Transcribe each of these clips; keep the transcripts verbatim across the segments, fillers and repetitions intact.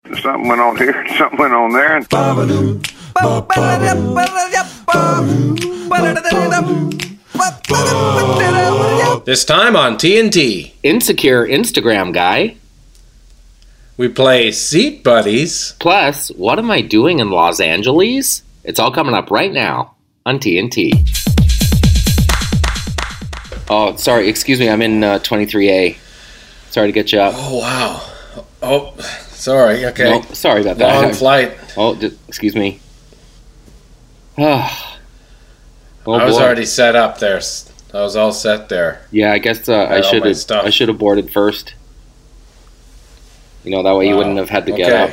something went on here, something went on there. And this time on T N T, Insecure Instagram guy. we play Seat Buddies. Plus, what am I doing in Los Angeles? It's all coming up right now on T N T. Oh, sorry. Excuse me. I'm in uh, twenty-three A. Sorry to get you up. Oh, wow. Oh, sorry. Okay. No, sorry about that. Long flight. Oh, d- excuse me. Oh, oh I was boy. already set up there. I was all set there. Yeah, I guess uh, I Had all should my have. stuff. I should have boarded first. You know, that way you Wow. wouldn't have had to get Okay. up.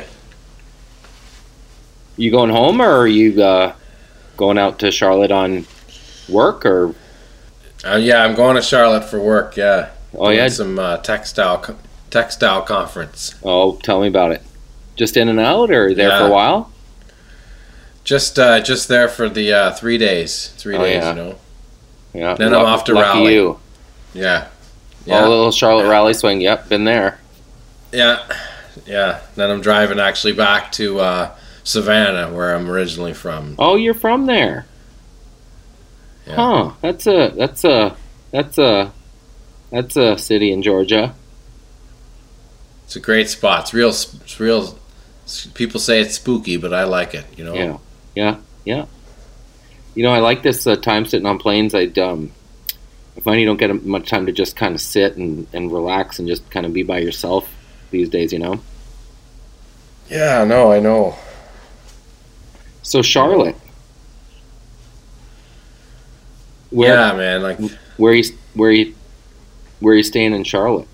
You going home, or are you uh, going out to Charlotte on work, or? Uh, yeah, I'm going to Charlotte for work. Yeah. Oh Doing yeah. Some uh, textile co- textile conference. Oh, tell me about it. Just in and out, or there Yeah. for a while? Just uh, just there for the uh, three days. Three Oh, days, yeah. you know. Yeah. Then I'm off to lucky Raleigh. you. Yeah. Oh, Yeah. a little Charlotte Raleigh swing. Yep, been there. Yeah. Yeah. Then I'm driving actually back to uh, Savannah, where I'm originally from. Oh, you're from there. Yeah. Huh? That's a that's a that's a that's a city in Georgia. It's a great spot. It's real. It's real. People say it's spooky, but I like it. You know. Yeah, yeah, yeah. You know, I like this uh, time sitting on planes. I'd um, I find you don't get much time to just kind of sit and, and relax and just kind of be by yourself these days. You know. Yeah. No, I know. So Charlotte, where Yeah, man. Like where you where you where you staying in Charlotte?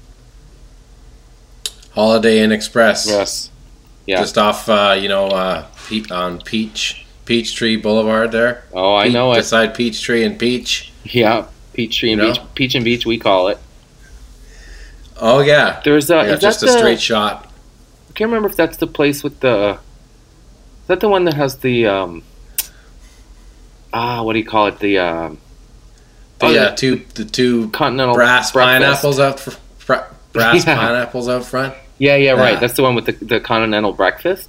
Holiday Inn Express. Yes. Yeah. Just off, uh, you know, uh, Pe- on Peach Peachtree Boulevard there. Oh, I Pe- know it. Beside Peachtree and Peach. Yeah, Peachtree and You know? Beach, Peach and Beach, we call it. Oh yeah. There's a, Yeah, is just that a the, straight shot. I can't remember if that's the place with the. Is that the one that has the um? Ah, what do you call it? The um. The, oh, uh, the two the two continental brass breakfast. pineapples out fr- fr- brass Yeah. pineapples out front. Yeah, yeah, right. Yeah. That's the one with the the continental breakfast.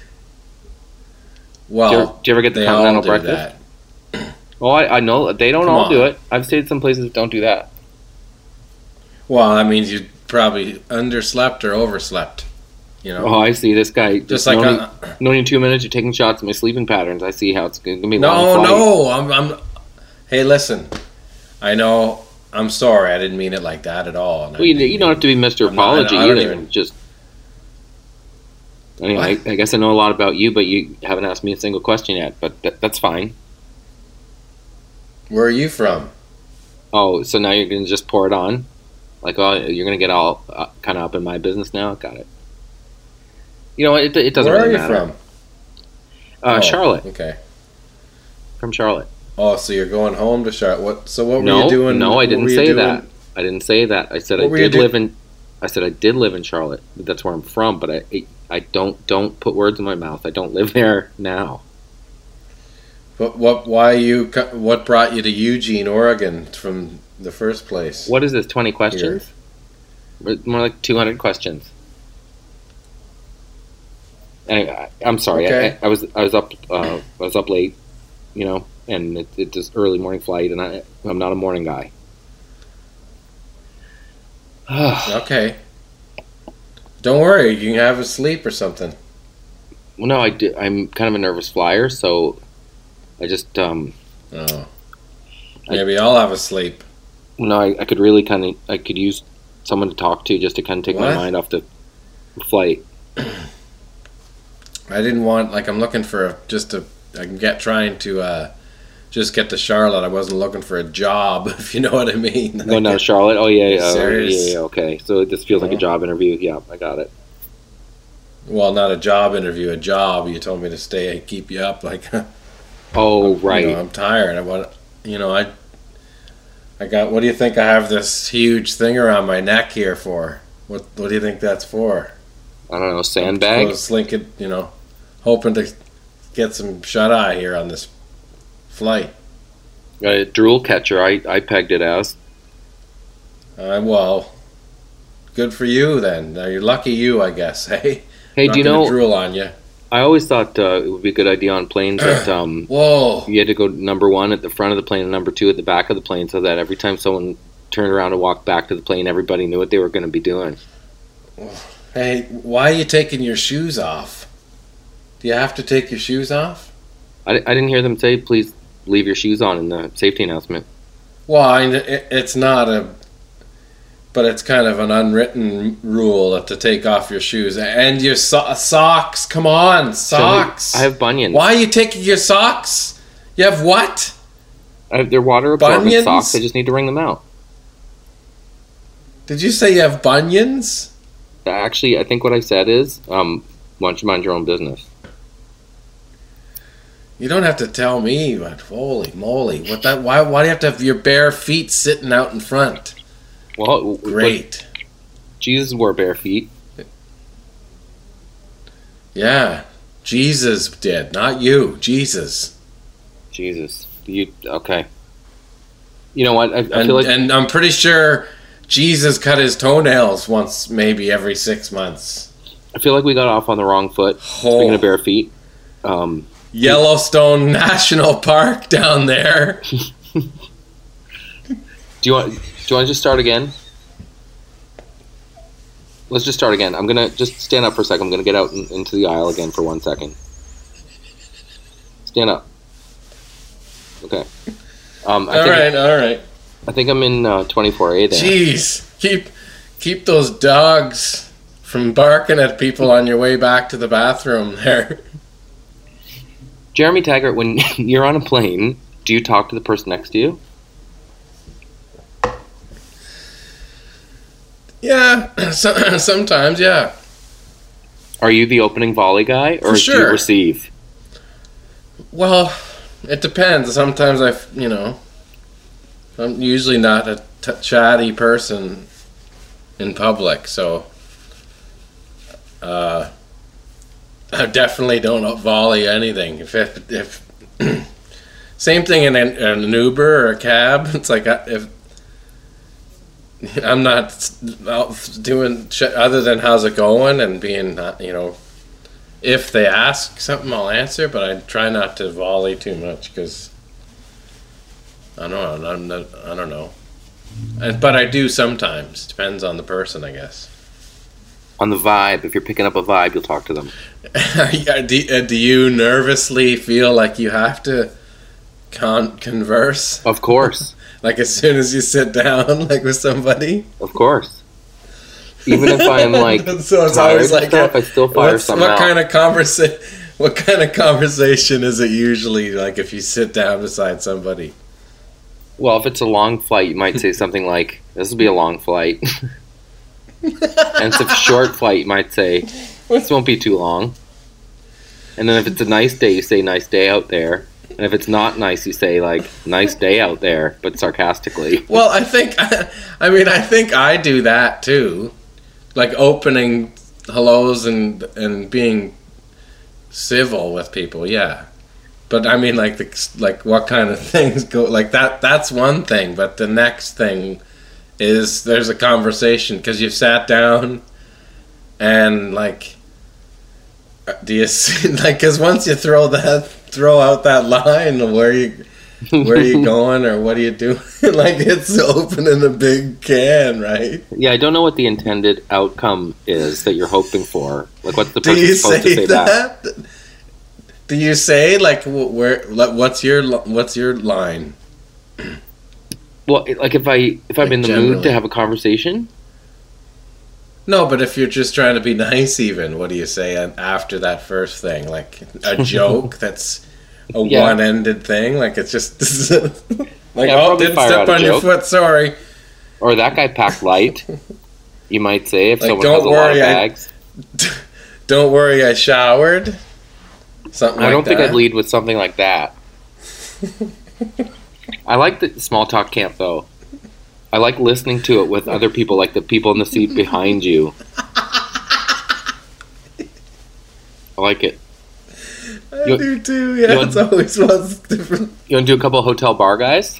Well, do, you ever, do you ever get the they continental all do breakfast? that. Oh, I, I know they don't Come all do on. it. I've stayed some places that don't do that. Well, that means you probably underslept or overslept. You know. Oh, I see. This guy Just like known, a, known in two minutes. You're taking shots at my sleeping patterns. I see how it's going to be. a no, long flight. no. I'm, I'm. Hey, listen. I know. I'm sorry. I didn't mean it like that at all. And I Well, you, didn't you don't have to be Mister I'm not- Apology I don't either. even- Just anyway, I, I guess I know a lot about you, but you haven't asked me a single question yet. But that, that's fine. Where are you from? Oh, so now you're gonna just pour it on, like oh, you're gonna get all uh, kind of up in my business now. Got it. You know, it it doesn't Where really are you matter. from? Uh, Oh, Charlotte, Okay. from Charlotte. Oh, so you're going home to Charlotte? What? So what were No, you doing? no, I what didn't were you say doing? that. I didn't say that. I said What I were you did do- live in. I said I did live in Charlotte. That's where I'm from. But I, I, I don't don't put words in my mouth. I don't live there now. But what? Why you? co- What brought you to Eugene, Oregon, from the first place? What is this? Twenty questions? More like two hundred questions. Anyway, I, I'm sorry. Okay. I, I was I was up uh, I was up late, you know, and it, it's just early morning flight, and I I'm not a morning guy. Okay. Don't worry. You can have a sleep or something. Well, no, I do, I'm kind of a nervous flyer, so I just um Oh. Maybe I'll have a sleep. you know I, I could really kind of I could use someone to talk to just to kind of take What? my mind off the flight. I didn't want like I'm looking for a, just a. I'm get trying to uh, just get to Charlotte. I wasn't looking for a job, if you know what I mean. Going down to Charlotte. Oh yeah, yeah, oh, yeah, Serious? yeah. Okay, so this feels like a Oh. job interview. Yeah, I got it. Well, not a job interview, a job. You told me to stay and keep you up. Like, Oh right. you know, I'm tired. I want, you know, I, I got. What do you think I have this huge thing around my neck here for? What What do you think that's for? I don't know, sandbag. I was slinking, you know, hoping to get some shut eye here on this flight. Got a drool catcher. I, I pegged it as. Uh, well, good for you then. Now you're lucky you, I guess. Hey, Hey, Not do you gonna know? drool on you. I always thought uh, it would be a good idea on planes that um, Whoa. you had to go number one at the front of the plane and number two at the back of the plane, so that every time someone turned around and walked back to the plane, everybody knew what they were going to be doing. Hey, why are you taking your shoes off? Do you have to take your shoes off? I, I didn't hear them say, "Please leave your shoes on" in the safety announcement. Well, I, it, it's not a, but it's kind of an unwritten rule to take off your shoes and your so- socks. Come on, socks. So I have bunions. Why are you taking your socks? You have what? I have, they're water absorbent Bunions? socks. I just need to wring them out. Did you say you have bunions? Actually, I think what I said is, um, why don't you mind your own business? You don't have to tell me, but holy moly, what that? Why? Why do you have to have your bare feet sitting out in front? Well, Great. Jesus wore bare feet. Yeah, Jesus did, not you. Jesus. Jesus, you okay? You know what? I, I And, feel like and I'm pretty sure Jesus cut his toenails once, maybe every six months. I feel like we got off on the wrong foot. Oh. Speaking of bare feet, um, Yellowstone National Park down there. do you want? Do you want to just start again? Let's just start again. I'm gonna just stand up for a second. I'm gonna get out in, into the aisle again for one second. Stand up. Okay. Um, I all think, right, all right. I think I'm in uh, twenty-four A there. Jeez, keep keep those dogs from barking at people on your way back to the bathroom there. Jeremy Taggart, when you're on a plane, do you talk to the person next to you? Yeah, so, sometimes, yeah. Are you the opening volley guy, or For do sure. you receive? Well, it depends. Sometimes I, you know, I'm usually not a t- chatty person in public, so uh, I definitely don't volley anything. If if, if same thing in an, an Uber or a cab, it's like I, if I'm not out doing shit other than how's it going and being, uh, you know, if they ask something, I'll answer, but I try not to volley too much because I don't know. I'm not, I don't know. And, but I do sometimes. Depends on the person, I guess. On the vibe, if you're picking up a vibe, you'll talk to them. Yeah, do, uh, do you nervously feel like you have to con- converse? Of course. Like as soon as you sit down, like with somebody? Of course. Even if I'm like so it's tired always and like stuff, a- I still fire what's- something what out. kind of conversa- What kind of conversation is it usually like if you sit down beside somebody? Well, if it's a long flight, you might say something like, "This will be a long flight." And if it's a short flight, you might say, "This won't be too long." And then if it's a nice day, you say, "Nice day out there." And if it's not nice, you say, like, "Nice day out there," but sarcastically. Well, I think, I mean, I think I do that too, like opening hellos and and being civil with people. Yeah, but I mean, like the like what kind of things go like that? That's one thing, but the next thing is there's a conversation because you've sat down and like, do you see, like because once you throw that throw out that line, where you where are you going or what are you doing? Like it's opening a big can, right? Yeah, I don't know what the intended outcome is that you're hoping for. Like, what's the Do person you supposed say to say that? back? Do you say like wh- where? like, What's your li- what's your line? Well, it- like if I if I'm Like, in the mood generally. to have a conversation, No, but if you're just trying to be nice, even what do you say an- after that first thing? Like a joke that's a Yeah. one-ended thing. Like it's just like Yeah, I'll oh, probably didn't fire step out a on your joke. foot. Sorry. or that guy packed light, you might say if Like, someone don't has a lot of worry, I- bags. Don't worry, I showered. Something. I, like don't think that. I'd lead with something like that. I like the small talk camp though. I like listening to it with other people, like the people in the seat behind you. I like it. I You- do too. Yeah, you want- it's always was different. You want to do a couple of hotel bar guys?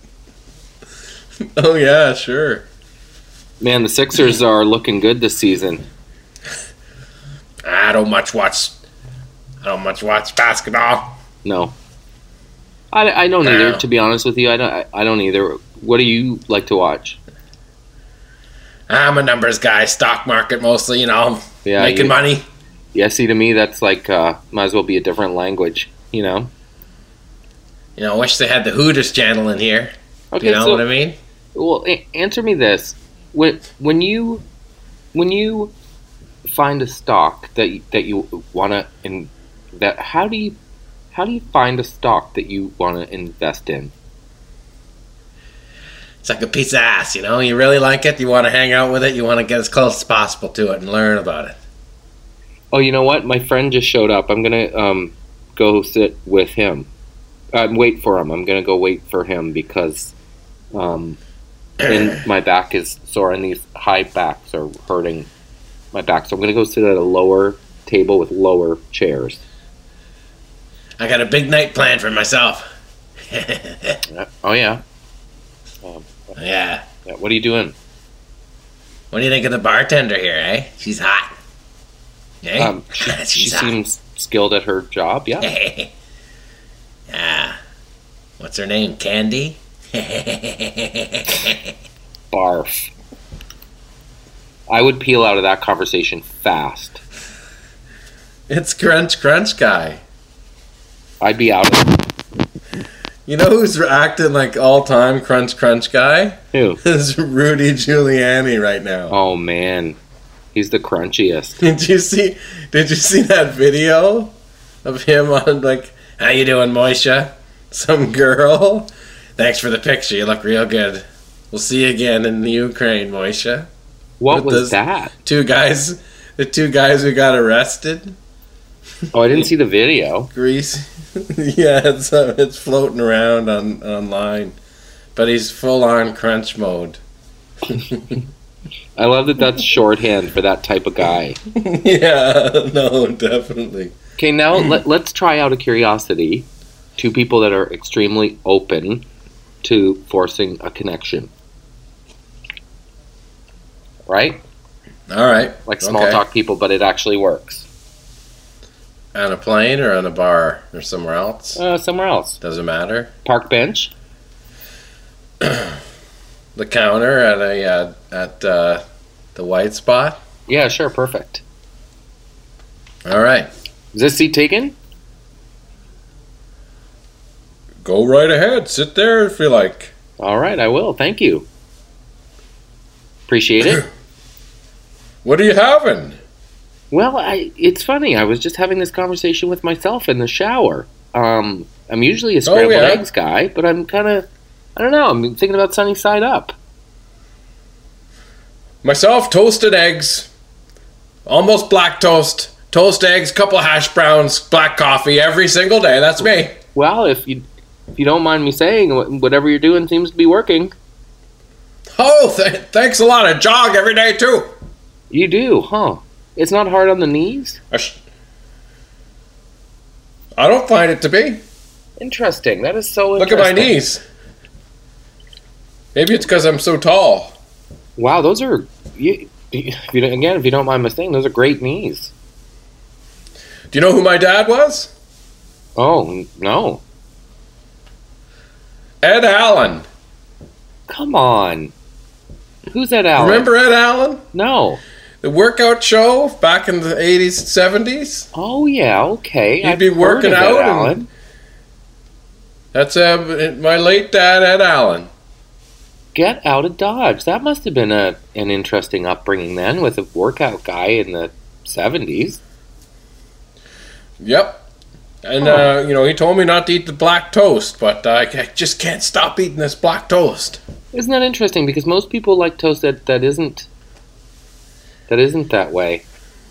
Oh yeah, sure. Man, the Sixers are looking good this season. I don't much watch. I don't much watch basketball. No. I, I don't either, No. to be honest with you. I don't, I, I don't either. What do you like to watch? I'm a numbers guy, stock market mostly, you know, Yeah, making you- money. Yeah, see, to me, that's like, uh, might as well be a different language, you know? You know, wish they had the Hooters channel in here. Okay, You know so, what I mean? well, a- answer me this. When, when you, when you find a stock that, you- that you want to, in that, how do you, how do you find a stock that you want to invest in? It's like a piece of ass, you know? You really like it, you want to hang out with it, you want to get as close as possible to it and learn about it. Oh, you know what? My friend just showed up. I'm gonna um, go sit with him. Uh, wait for him. I'm gonna go wait for him because um, and my back is sore and these high backs are hurting my back. So I'm gonna go sit at a lower table with lower chairs. I got a big night planned for myself. Uh, oh yeah. Um, Yeah. yeah. What are you doing? What do you think of the bartender here, eh? She's hot. Eh? Um, she she She's hot. seems skilled at her job. Yeah. Yeah. What's her name? Candy? Barf. I would peel out of that conversation fast. It's Crunch Crunch Guy. I'd be out of it. You know who's acting like all-time Crunch Crunch Guy? Who? Is Rudy Giuliani right now. Oh man, he's the crunchiest. Did you see? Did you see that video of him on like, "How you doing, Moisha?" Some girl. Thanks for the picture. You look real good. We'll see you again in the Ukraine, Moisha. What With was those that? Two guys. The two guys who got arrested. Oh, I didn't see the video. Greece. Yeah, it's uh, it's floating around on online, but he's full on crunch mode. I love that that's shorthand for that type of guy. Yeah, no, definitely. Okay, now let, let's try out a curiosity. Two people that are extremely open to forcing a connection. Right? All right. Like small Okay. talk people, but it actually works. On a plane or on a bar or somewhere else? Uh, somewhere else. Doesn't matter. Park bench. The counter at a uh, at uh, the white spot. Yeah, sure, perfect. All right. Is this seat taken? Go right ahead. Sit there if you like. All right, I will. Thank you. Appreciate it. What are you having? Well, I, it's funny. I was just having this conversation with myself in the shower. Um, I'm usually a scrambled yeah? eggs guy, but I'm kind of, I don't know, I'm thinking about sunny side up. Myself, toasted eggs, almost black toast, toast eggs, couple hash browns, black coffee every single day. That's me. Well, if you if you don't mind me saying, wh- whatever you're doing seems to be working. Oh, th- thanks a lot. I jog every day too. You do, huh? It's not hard on the knees? I, sh- I don't find it to be. Interesting. That is so Look interesting. at my knees. Maybe it's because I'm so tall. Wow, those are, you, if you, don't- again, if you don't mind me saying, those are great knees. Do you know who my dad was? Oh, n- no. Ed Allen. Come on. Who's that, Alan? Remember Ed Allen? No. The workout show back in the eighties, seventies? Oh, yeah, okay. He'd I've be heard working of that, out and- Alan. That's uh, my late dad, Ed Allen. Get out of Dodge. That must have been a an interesting upbringing then with a workout guy in the seventies. Yep. And, Huh. uh, you know, he told me not to eat the black toast, but uh, I ca- just can't stop eating this black toast. Isn't that interesting? Because most people like toast that, that isn't that isn't that way.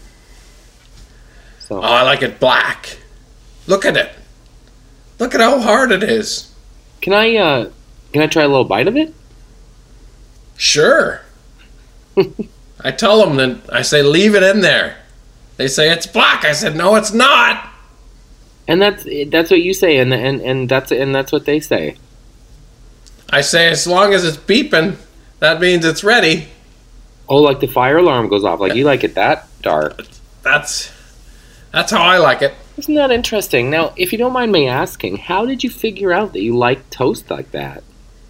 So Oh, I like it black. Look at it. Look at how hard it is. can I uh can I try a little bite of it? Sure. I tell them that, I say, leave it in there. They say, it's black. I said, no, it's not. And that's that's what you say, and and and that's and that's what they say. I say, as long as it's beeping, that means it's ready. Oh, like the fire alarm goes off. Like you like it that dark. That's That's how I like it. Isn't that interesting? Now, if you don't mind me asking, how did you figure out that you like toast like that?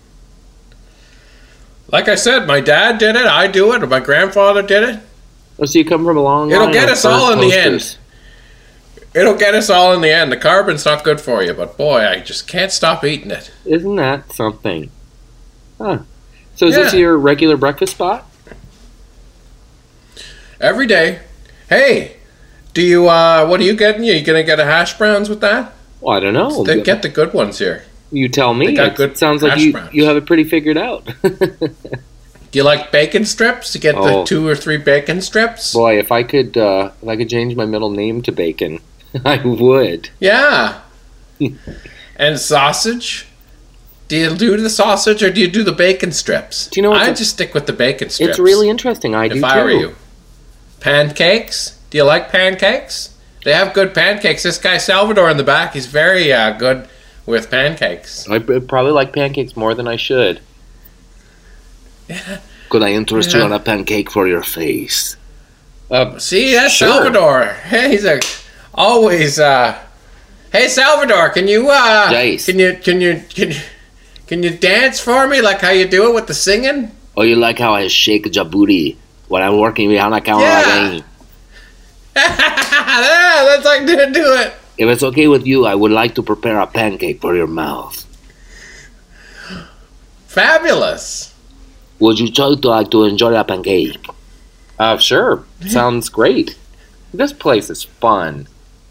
Like I said, my dad did it, I do it, or my grandfather did it. Oh, so you come from a long It'll line get of us all in the end. toasters. It'll get us all in the end. The carbon's not good for you, but boy, I just can't stop eating it. Isn't that something? Huh. So is Yeah. this your regular breakfast spot? Every day. Hey, do you, uh, what are you getting? You gonna get a hash browns with that? Well, I don't know. They get the good ones here. You tell me. They got It good sounds like hash you, browns. you have it pretty figured out. Do you like bacon strips? You get Oh. the two or three bacon strips? Boy, if I could, uh, if I could change my middle name to Bacon, I would. Yeah. And sausage? Do you do the sausage or do you do the bacon strips? Do you know what's I a- just stick with the bacon strips. It's really interesting. I do if too. I were you. Pancakes? Do you like pancakes? They have good pancakes. This guy Salvador in the back, he's very uh, good with pancakes. I b- probably like pancakes more than I should. Could I interest you Yeah. on a pancake for your face? Uh, See, that's Sure. Salvador. Hey, he's a, always. Uh, hey, Salvador, can you? Uh, Yes. Can you? Can you? Can you? Can you dance for me like how you do it with the singing? Oh, you like how I shake jabooty when I'm working behind the camera Yeah. again? Yeah, that's like do do it. If it's okay with you, I would like to prepare a pancake for your mouth. Fabulous. Would you try to like to enjoy a pancake? uh, sure. Sounds great. This place is fun.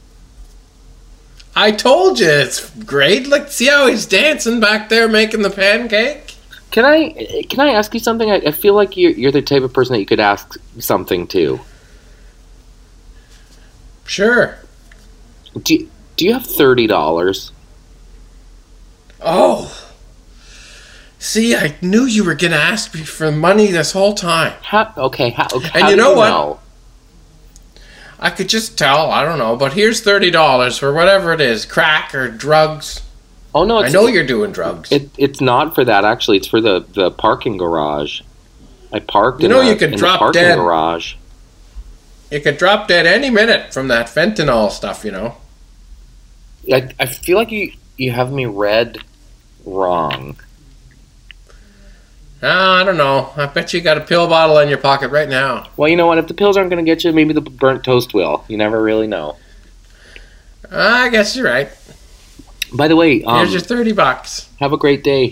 I told you it's great. Like, see how he's dancing back there making the pancake? Can I can I ask you something? I, I feel like you're, you're the type of person that you could ask something to. Sure. Do you, do you have thirty dollars? Oh. See, I knew you were going to ask me for money this whole time. How, okay, how, okay, And how you do know what? know? I could just tell, I don't know, but here's thirty dollars for whatever it is, crack or drugs. Oh no, I it's, know you're doing drugs. It, it's not for that actually. It's for the, the parking garage. I parked You in, know the, you could in drop the parking dead. garage. You could drop dead any minute from that fentanyl stuff, you know. I, I feel like you you have me read wrong. Ah, I don't know. I bet you got a pill bottle in your pocket right now. Well, you know what? If the pills aren't going to get you, maybe the burnt toast will. You never really know. I guess you're right. By the way, um, Here's your thirty bucks. have a great day.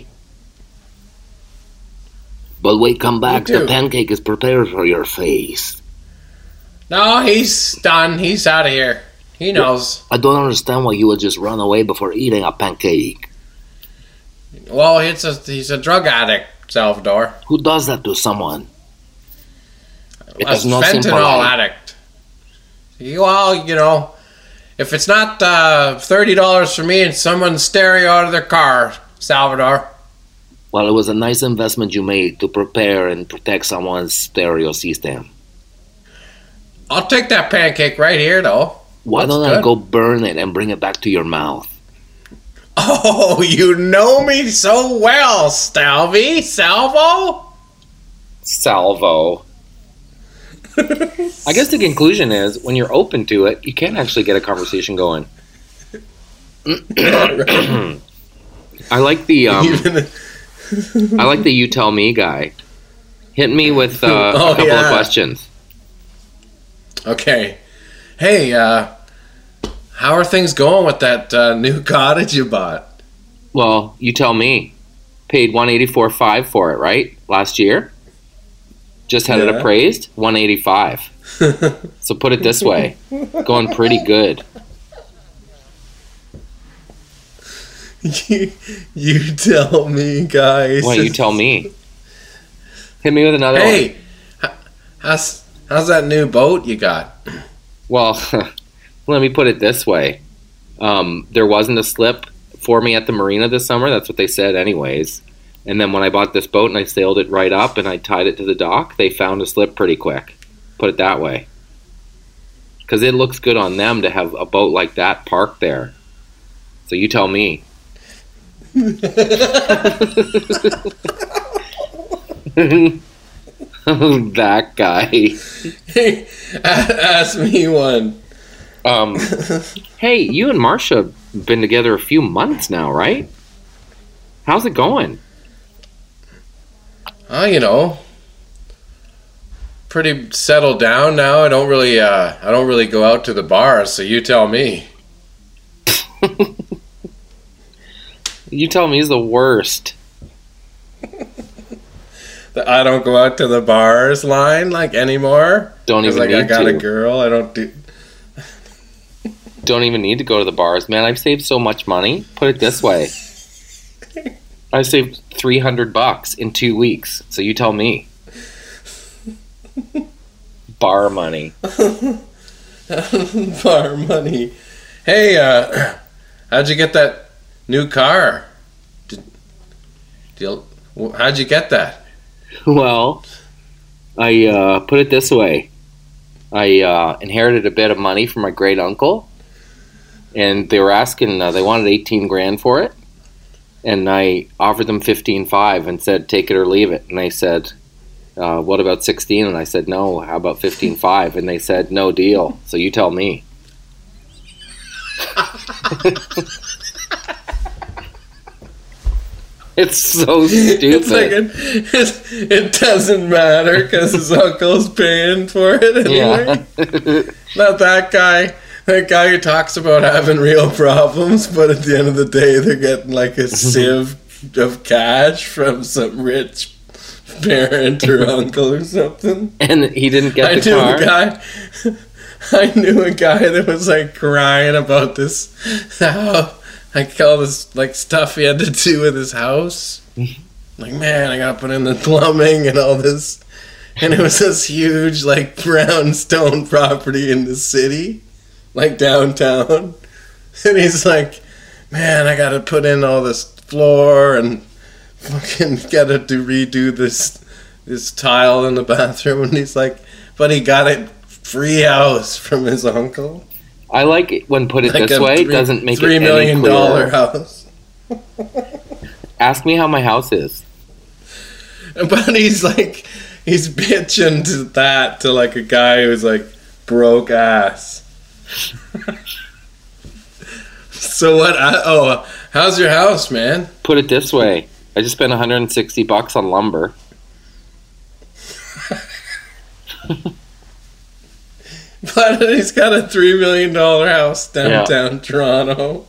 But wait, come back. You The too. pancake is prepared for your face. No, he's done. He's out of here. He knows. I don't understand why you would just run away before eating a pancake. Well, it's a, he's a drug addict, Salvador. Who does that to someone? It A does not seem fentanyl polite. addict. You all, you know, if it's not uh, thirty dollars for me and someone's stereo out of their car, Salvador. Well, it was a nice investment you made to prepare and protect someone's stereo system. I'll take that pancake right here, though. Why That's don't I good. go burn it and bring it back to your mouth? Oh, you know me so well, Stalvey. Salvo? Salvo. I guess the conclusion is when you're open to it, you can actually get a conversation going. I like the um, Even- I like the you tell me guy. Hit me with uh, Oh, a couple yeah. of questions. Okay. Hey, uh, how are things going with that uh, new cottage you bought? Well, you tell me. Paid one eighty four five for it, right? Last year. Just had it Yeah. appraised one eighty five. So put it this way, going pretty good. you, you tell me, guys. Why you tell me? Hit me with another Hey, h- how's how's that new boat you got? one. Well, let me put it this way. Um, there wasn't a slip for me at the marina this summer. That's what they said anyways. And then when I bought this boat and I sailed it right up and I tied it to the dock, they found a slip pretty quick. Put it that way. Because it looks good on them to have a boat like that parked there. So you tell me. That guy. Hey, a- ask me one. Um, hey, you and Marcia have been together a few months now, right? How's it going? Oh, you know, pretty settled down now. I don't really, uh, I don't really go out to the bars. So you tell me. You tell me he's the worst. The I don't go out to the bars line like anymore. Don't even like need I got to. a girl. I don't do. Don't even need to go to the bars, man. I've saved so much money. Put it this way. I saved three hundred bucks in two weeks. So you tell me. Bar money. Bar money. Hey, uh, how'd you get that new car? Did, did you, how'd you get that? Well, I uh, put it this way. I uh, inherited a bit of money from my great uncle, and they were asking. Uh, they wanted eighteen grand for it, and I offered them fifteen five and said, "Take it or leave it." And they said, uh, "What about sixteen?" And I said, "No. How about fifteen five?" And they said, "No deal." So you tell me. It's so stupid. It's like it, it, it doesn't matter because his uncle's paying for it anyway. Yeah. Not that guy. That guy who talks about having real problems, but at the end of the day, they're getting like a sieve of cash from some rich parent or uncle or something. And he didn't get I the knew car. a guy. I knew a guy that was like crying about this. How like all this like stuff he had to do with his house. Like, man, I gotta put in the plumbing and all this. And it was this huge like brownstone property in the city, like downtown. And he's like, man, I gotta put in all this floor and fucking gotta do redo this this tile in the bathroom. And he's like, but he got it free house from his uncle. I like it when put it Like this a way. three- Doesn't make three it any million dollar clearer. house. Ask me how my house is. But he's like, he's bitching to that to like a guy who's like broke ass. So what? I, oh, how's your house, man? Put it this way. I just spent one hundred sixty bucks on lumber. But he's got a three million dollar house downtown Toronto.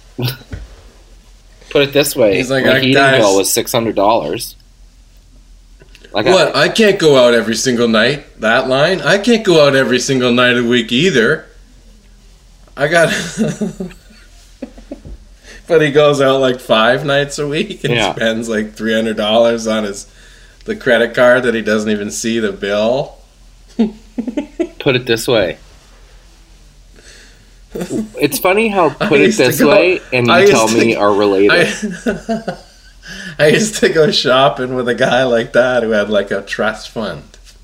Put it this way. He's like, my "I- heating guys." bill was six hundred dollars. Like What? I can't go out every single night. That line? I can't go out every single night of the week either. I got. But he goes out like five nights a week and Yeah. spends like three hundred dollars on his the credit card that he doesn't even see the bill. Put it this way. It's funny how I put it used to this go- way and I you used tell to me go- are related. I, I used to go shopping with a guy like that who had like a trust fund.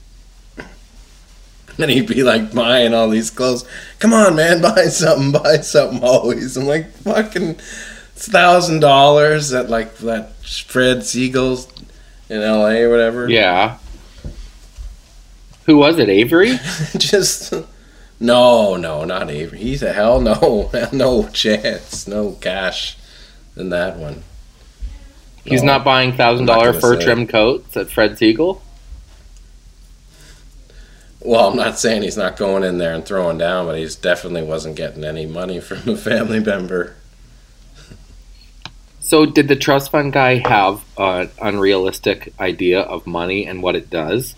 And he'd be like buying all these clothes. Come on, man, buy something, buy something always. I'm like, fucking thousand dollars at like that Fred Siegel's in L A or whatever. Yeah. Who was it? Avery? Just no, no, not Avery. He's a hell no, no chance, no cash in that one. He's No. not buying thousand I'm dollar not fur gonna say. trim coats at Fred Siegel. Well, I'm not saying he's not going in there and throwing down, but he's definitely wasn't getting any money from a family member. So, did the trust fund guy have an unrealistic idea of money and what it does?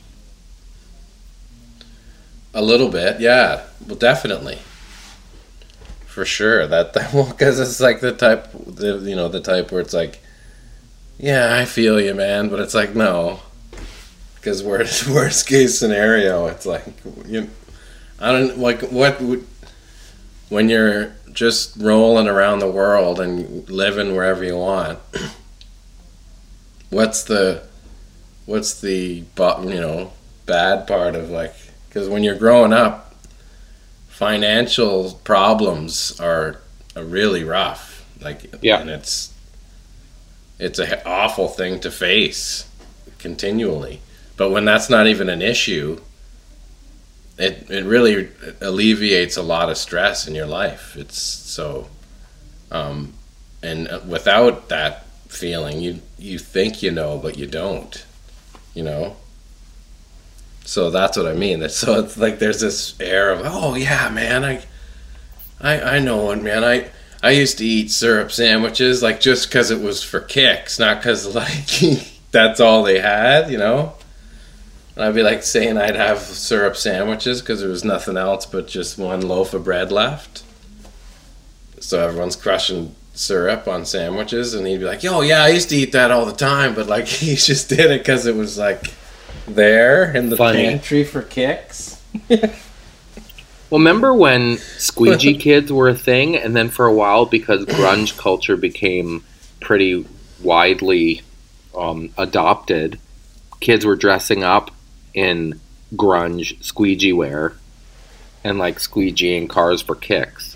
A little bit, yeah. Well, definitely, for sure. That, that well, because it's like the type, the, you know, the type where it's like, yeah, I feel you, man, but it's like no, because worst worst case scenario, it's like you, I don't like what would when you're just rolling around the world and living wherever you want. What's the what's the bu- you know bad part of like. Because when you're growing up, financial problems are, are really rough. Like, Yeah. and it's it's an awful thing to face continually. But when that's not even an issue, it it really alleviates a lot of stress in your life. It's so, um, and without that feeling, you you think you know, but you don't, you know. So that's what I mean. That so it's like there's this air of, oh yeah, man, I I I know it, man. I I used to eat syrup sandwiches like just because it was for kicks, not because like that's all they had, you know. And I'd be like saying I'd have syrup sandwiches because there was nothing else but just one loaf of bread left. So everyone's crushing syrup on sandwiches, and he'd be like, "Yo, yeah, I used to eat that all the time," but like he just did it because it was like there in the Funny. pantry for kicks. Well, remember when squeegee kids were a thing, and then for a while, because grunge culture became pretty widely um, adopted, kids were dressing up in grunge squeegee wear and like squeegeeing cars for kicks.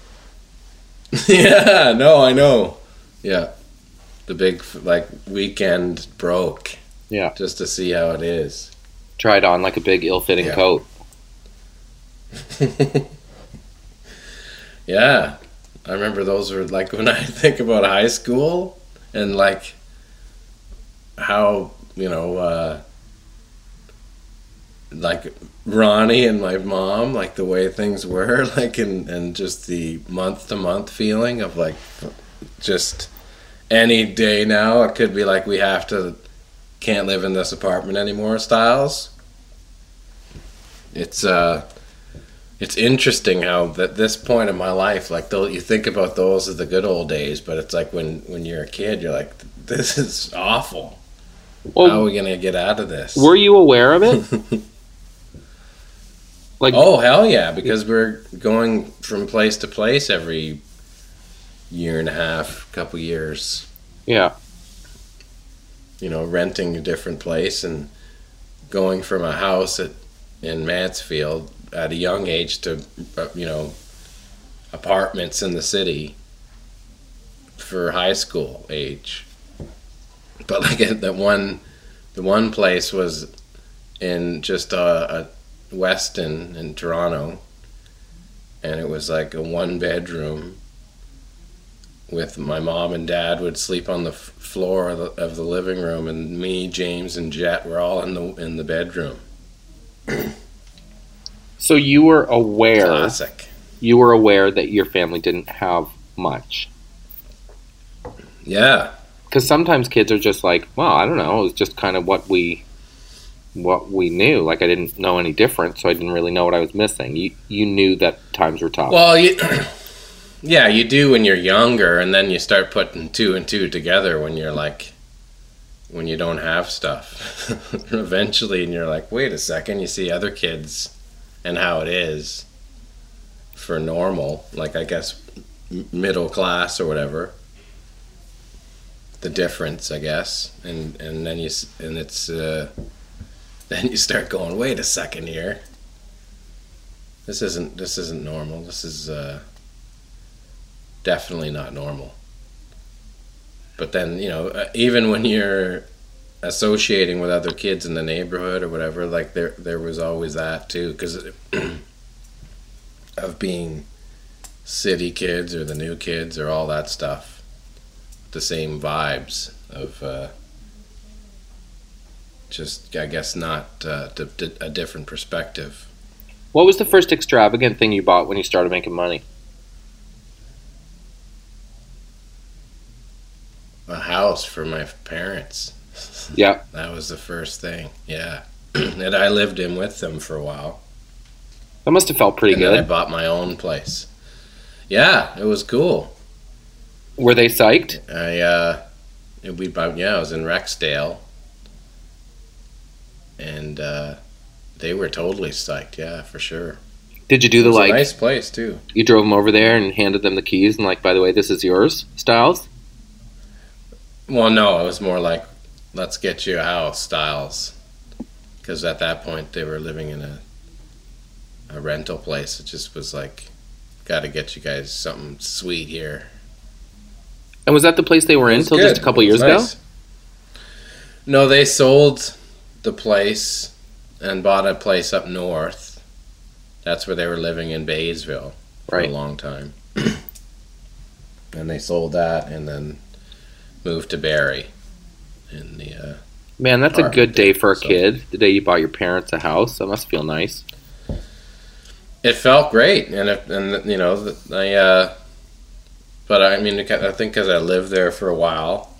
Yeah, no, I know. Yeah, the big like weekend broke Yeah, just to see how it is. tried on like a big ill-fitting Yeah. coat. Yeah, I remember those were like when I think about high school and like how, you know, uh, like Ronnie and my mom, like the way things were, like, and, and just the month to month feeling of like just any day now it could be like we have to can't live in this apartment anymore styles. It's uh it's interesting how at this point in my life, like though you think about those as the good old days, but it's like when when you're a kid, you're like, this is awful. Well, How are we gonna get out of this? were you aware of it? Like, Oh hell yeah! Because we're going from place to place every year and a half, couple years. yeah, You know, renting a different place and going from a house at in Mansfield at a young age to, uh, you know, apartments in the city for high school age. But like at that one, the one place was in just a, a Weston in Toronto, and it was like a one bedroom with my mom and dad would sleep on the f- floor of the, of the living room, and me, James, and Jet were all in the in the bedroom. so you were aware. Classic. You were aware that your family didn't have much. Yeah. Because sometimes kids are just like, well, I don't know, it was just kind of what we what we knew. Like, I didn't know any different, so I didn't really know what I was missing. You you knew that times were tough. Well, you, yeah, you do when you're younger, and then you start putting two and two together when you're like, when you don't have stuff. Eventually, and you're like, wait a second, you see other kids and how it is for normal, like I guess m- middle class or whatever. The difference, I guess, and and then you s- and it's uh, then you start going, wait a second here. This isn't this isn't normal. This is uh, definitely not normal. But then, you know, uh, even when you're associating with other kids in the neighborhood or whatever, like there there was always that too, because of being city kids or the new kids or all that stuff. The same vibes of uh, just, I guess, not uh, d- d- a different perspective. What was the first extravagant thing you bought when you started making money? A house for my parents. Yeah. That was the first thing, yeah. And I lived in with them for a while. That must have felt pretty and then I good. bought my own place. Yeah, it was cool. Were they psyched? I, uh, we, yeah, I was in Rexdale. And, uh, they were totally psyched, yeah, for sure. Did you do It the was like, a nice place, too. you drove them over there and handed them the keys and like, by the way, this is yours, styles? Well, no, it was more like, let's get you a house styles. Because at that point, they were living in a a rental place. It just was like, got to get you guys something sweet here. And was that the place they were It in was until good. just a couple It years was ago? nice. No, they sold the place and bought a place up north. That's where they were living in Baysville for Right. a long time. And they sold that and then moved to Barrie in the uh, Man, that's a Alright. good day for a So- kid. The day you bought your parents a house. That must feel nice. It felt great, and it, and you know, th- I. Uh, but I mean, I think because I lived there for a while,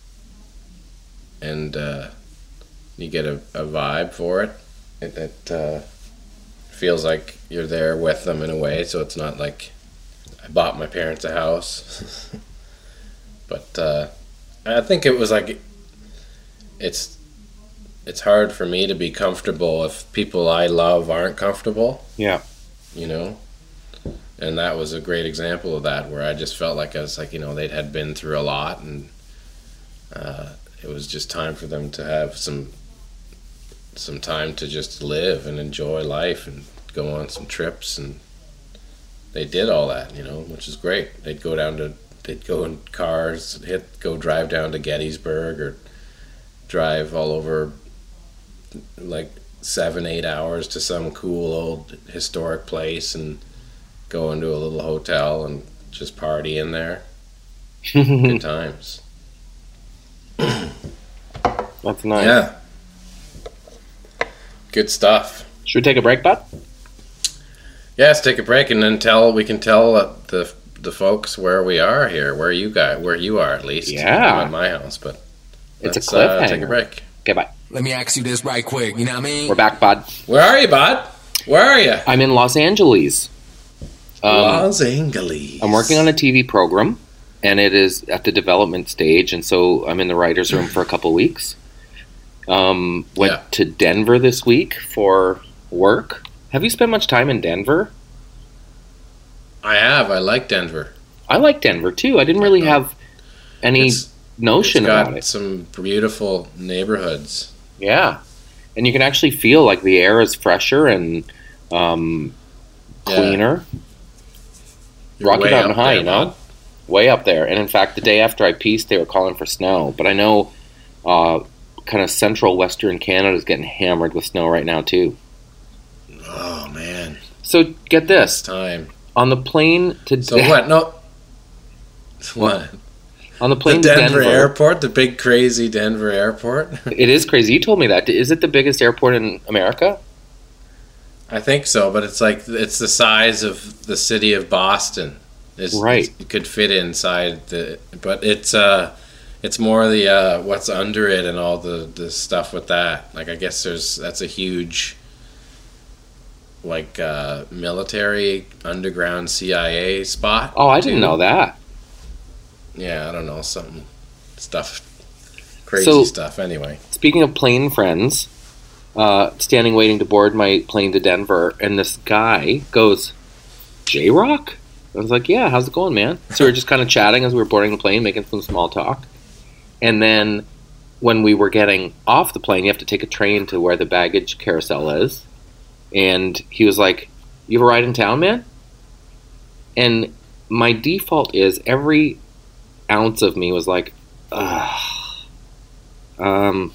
and uh, you get a, a vibe for it. It, it uh, feels like you're there with them in a way, so it's not like I bought my parents a house. But uh, I think it was like it's it's hard for me to be comfortable if people I love aren't comfortable. Yeah. You know, and that was a great example of that, where I just felt like I was like, you know, they had been through a lot, and uh, it was just time for them to have some some time to just live and enjoy life and go on some trips, and they did all that, you know, which is great. They'd go down to they'd go in cars, hit go drive down to Gettysburg, or drive all over, like seven, eight hours to some cool old historic place and go into a little hotel and just party in there. Good times. That's nice. Yeah. Good stuff. Should we take a break, bud? Yeah, let's take a break and then tell we can tell uh, the the folks where we are here, where you guys, where you are at least. Yeah. I'm at my house, but It's a let's, uh, cliffhanger. take a break. Okay, bye. Let me ask you this right quick, you know what I mean? We're back, bud. Where are you, bud? Where are you? I'm in Los Angeles. Um, Los Angeles. I'm working on a T V program, and it is at the development stage, and so I'm in the writer's room for a couple weeks. Um, went Yeah. to Denver this week for work. Have you spent much time in Denver? I have. I like Denver. I like Denver, too. I didn't really have any It's, notion it's got about it. some beautiful neighborhoods. Yeah. And you can actually feel like the air is fresher and um, Yeah. cleaner. You're Rocky way Mountain up High, there, you know? bud. Way up there. And in fact, the day after I pieced, they were calling for snow. But I know uh, kind of central western Canada is getting hammered with snow right now, too. Oh man, So get it's this. time. On the plane to So what? No. What? on the The plane Denver, to Denver, airport, the big crazy Denver airport. it is crazy. You told me that. Is it the biggest airport in America? I think so, but it's like it's the size of the city of Boston. It's, Right. It could fit inside the, but it's uh, it's more the uh, what's under it and all the the stuff with that. Like I guess there's that's a huge, like uh, military underground C I A spot. Oh, I didn't too. know that. Yeah, I don't know, something stuff, crazy So- stuff. Anyway, Speaking of plane friends, uh, standing waiting to board my plane to Denver, and this guy goes, J-Rock? I was like, yeah, how's it going, man? So we were just kind of chatting as we were boarding the plane, making some small talk. And then when we were getting off the plane, you have to take a train to where the baggage carousel is. And he was like, you have a ride in town, man? And my default is every ounce of me was like, ugh. Um,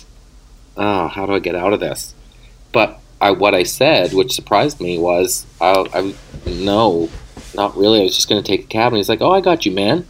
oh, how do I get out of this? But I, what I said, which surprised me, was, I, I no, not really. I was just going to take a cab. And he's like, oh, I got you, man.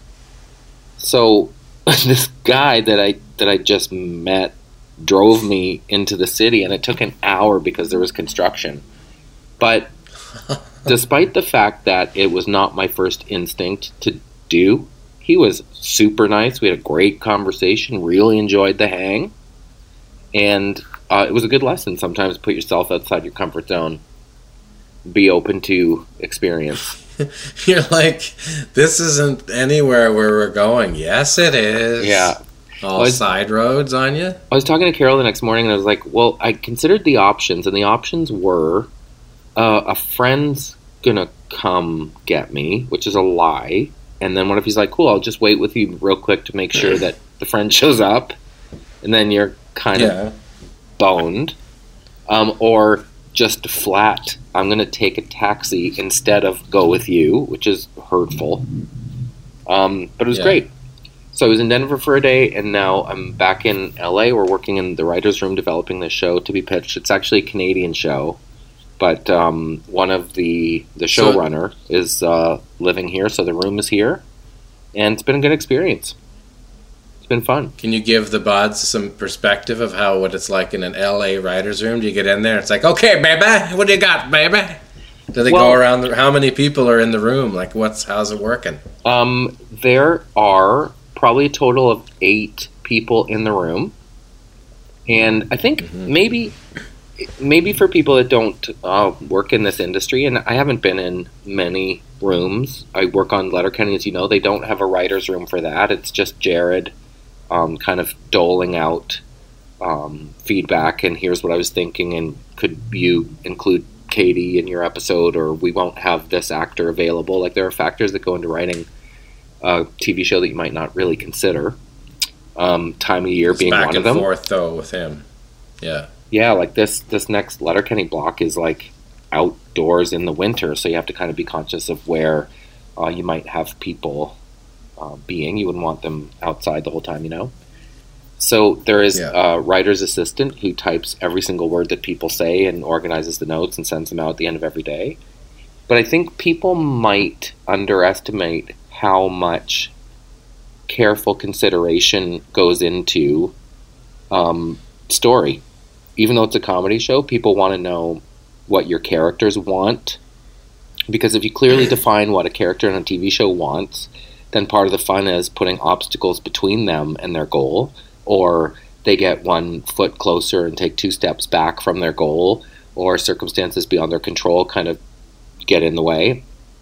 So this guy that I that I just met drove me into the city, and it took an hour because there was construction. But despite the fact that it was not my first instinct to do, he was super nice. We had a great conversation, really enjoyed the hang. And uh, it was a good lesson. Sometimes put yourself outside your comfort zone. Be open to experience. you're like, this isn't anywhere where we're going. Yes, it is. Yeah. All Well, side roads on you. I was talking to Carol the next morning, and I was like, well, I considered the options, and the options were uh, a friend's going to come get me, which is a lie. And then what if he's like, cool, I'll just wait with you real quick to make sure that the friend shows up, and then you're kind of Yeah. boned. Um, or just flat, I'm going to take a taxi instead of go with you, which is hurtful. Um, but it was Yeah. great. So I was in Denver for a day, and now I'm back in L A. We're working in the writer's room developing this show to be pitched. It's actually a Canadian show. But um, one of the the So- showrunner is uh, living here, so the room is here, and it's been a good experience. It's been fun. Can you give the buds some perspective of how what it's like in an L A writer's room? Do you get in there? It's like, okay, baby, what do you got, baby? Do they Well- go around? The, how many people are in the room? Like, what's how's it working? Um, there are probably a total of eight people in the room, and I think maybe maybe for people that don't uh, work in this industry, and I haven't been in many rooms. I work on Letterkenny, as you know. They don't have a writer's room for that. It's just Jared um, kind of doling out um, feedback, and here's what I was thinking, and could you include Katie in your episode, or we won't have this actor available. Like, there are factors that go into writing a T V show that you might not really consider. Um, time of year It's being back one and of them. forth though with him. Yeah. Yeah, like this this next Letterkenny block is like outdoors in the winter, so you have to kind of be conscious of where uh, you might have people uh, being. You wouldn't want them outside the whole time, you know? So there is Yeah. a writer's assistant who types every single word that people say and organizes the notes and sends them out at the end of every day. But I think people might underestimate how much careful consideration goes into um, story. Even though it's a comedy show, people want to know what your characters want. Because if you clearly define what a character in a T V show wants, then part of the fun is putting obstacles between them and their goal, or they get one foot closer and take two steps back from their goal, or circumstances beyond their control kind of get in the way.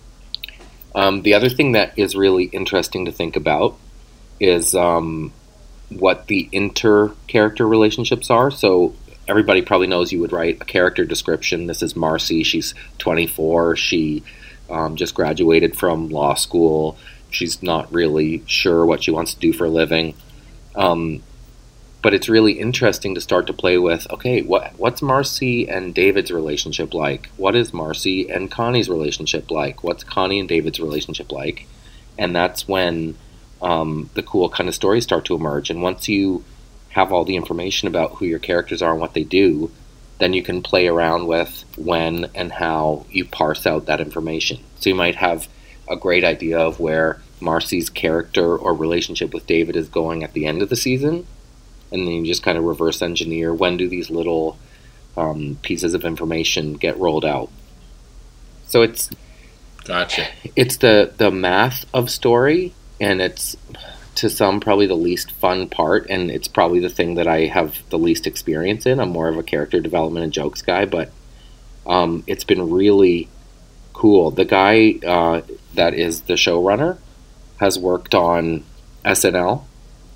Um, the other thing that is really interesting to think about is um, what the inter-character relationships are. So everybody probably knows you would write a character description. This is Marcy. She's twenty-four. She um, just graduated from law school. She's not really sure what she wants to do for a living. Um, but it's really interesting to start to play with, okay, what what's Marcy and David's relationship like? What is Marcy and Connie's relationship like? What's Connie and David's relationship like? And that's when um, the cool kind of stories start to emerge. And once you have all the information about who your characters are and what they do, then you can play around with when and how you parse out that information. So you might have a great idea of where Marcy's character or relationship with David is going at the end of the season, and then you just kind of reverse engineer when do these little um, pieces of information get rolled out. So it's Gotcha. it's the, the math of story, and it's to some probably the least fun part, and it's probably the thing that I have the least experience in. I'm more of a character development and jokes guy, but um, it's been really cool. The guy uh, that is the showrunner has worked on S N L,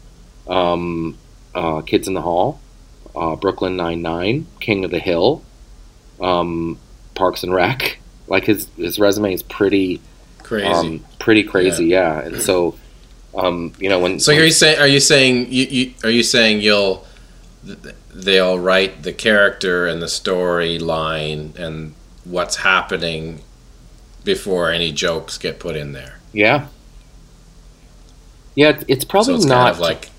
um, uh, Kids in the Hall, uh, Brooklyn Nine-Nine, King of the Hill, um, Parks and Rec. Like, his, his resume is pretty Crazy. um, pretty crazy, yeah. And so, um, you know, when So when, are you saying? Are you saying? You, you are you saying you'll th- they'll write the character and the storyline and what's happening before any jokes get put in there? yeah, yeah, it's, it's probably So it's not kind of like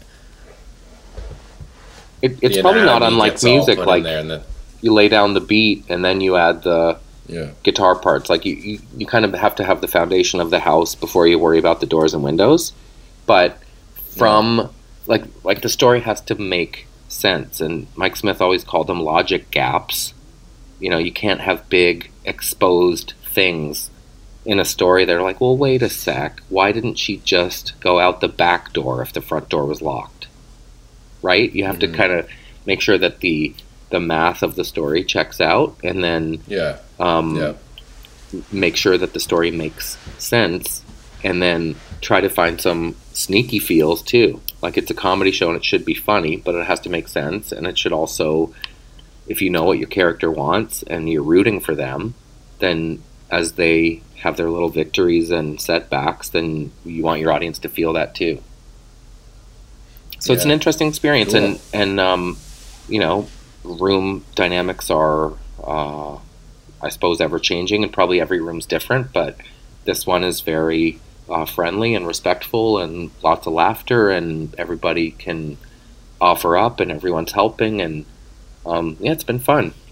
it, it's the probably not anatomy unlike gets all music. put in Like, there and then, you lay down the beat and then you add the yeah. guitar parts. Like, you, you, you kind of have to have the foundation of the house before you worry about the doors and windows. But from like like the story has to make sense, and Mike Smith always called them logic gaps. You know, you can't have big exposed things in a story that are like, well, wait a sec, why didn't she just go out the back door if the front door was locked? Right? You have Mhm. to kind of make sure that the the math of the story checks out, and then Yeah. um, Yeah. make sure that the story makes sense, and then try to find some sneaky feels too. Like, it's a comedy show and it should be funny, but it has to make sense, and it should also, if you know what your character wants and you're rooting for them, then as they have their little victories and setbacks, then you want your audience to feel that too. So it's an Yeah. interesting experience, Cool. and and um, you know, room dynamics are, uh, I suppose, ever changing, and probably every room's different. But this one is very uh, friendly and respectful, and lots of laughter, and everybody can offer up, and everyone's helping, and um, yeah, it's been fun.